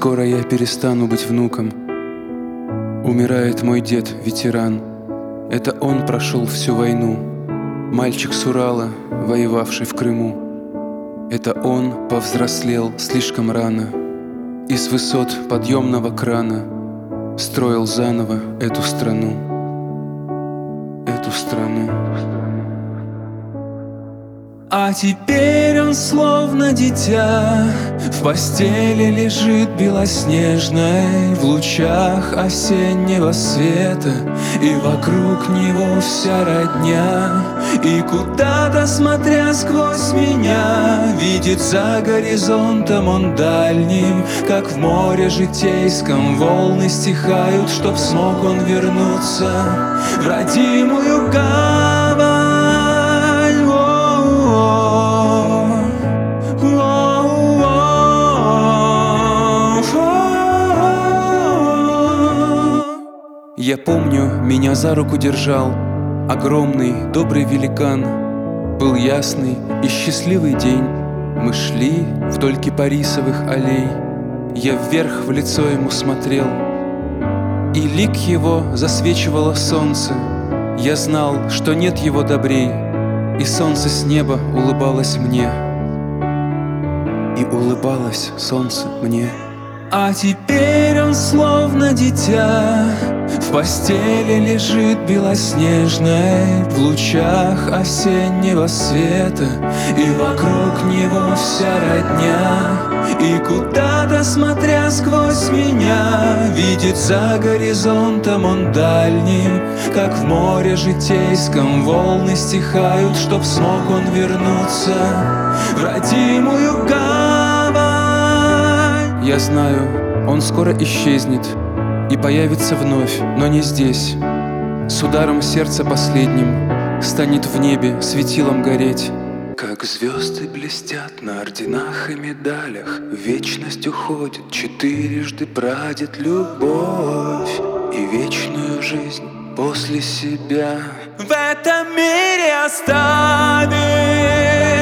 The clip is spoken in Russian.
Скоро я перестану быть внуком. Умирает мой дед, ветеран. Это он прошел всю войну. Мальчик с Урала, воевавший в Крыму. Это он повзрослел слишком рано и с высот подъемного крана строил заново эту страну. Эту страну. А теперь он словно дитя в постели лежит белоснежной, в лучах осеннего света, и вокруг него вся родня. И куда-то, смотря сквозь меня, видит за горизонтом он дальний, как в море житейском волны стихают, чтоб смог он вернуться в родимую гавань. Я помню, меня за руку держал огромный, добрый великан. Был ясный и счастливый день. Мы шли вдоль кипарисовых аллей. Я вверх в лицо ему смотрел, и лик его засвечивало солнце. Я знал, что нет его добрей, и солнце с неба улыбалось мне. И улыбалось солнце мне. А теперь он словно дитя в постели лежит белоснежной, в лучах осеннего света, и вокруг него вся родня. И куда-то, смотря сквозь меня, видит за горизонтом он дальний, как в море житейском волны стихают, чтоб смог он вернуться в родимую гавань. Я знаю, он скоро исчезнет и появится вновь, но не здесь. С ударом сердца последним станет в небе светилом гореть. Как звезды блестят на орденах и медалях, в вечность уходит четырежды прадед любовь и вечную жизнь после себя в этом мире оставит.